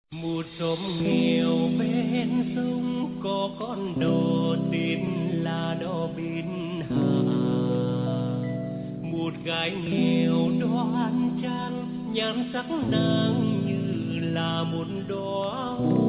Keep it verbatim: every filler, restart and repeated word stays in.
Một xóm nghèo bên sông có con đò tên là đò Bến Hà. Một gái nghèo đoan trang, nhan sắc nàng như là một đóa hoa.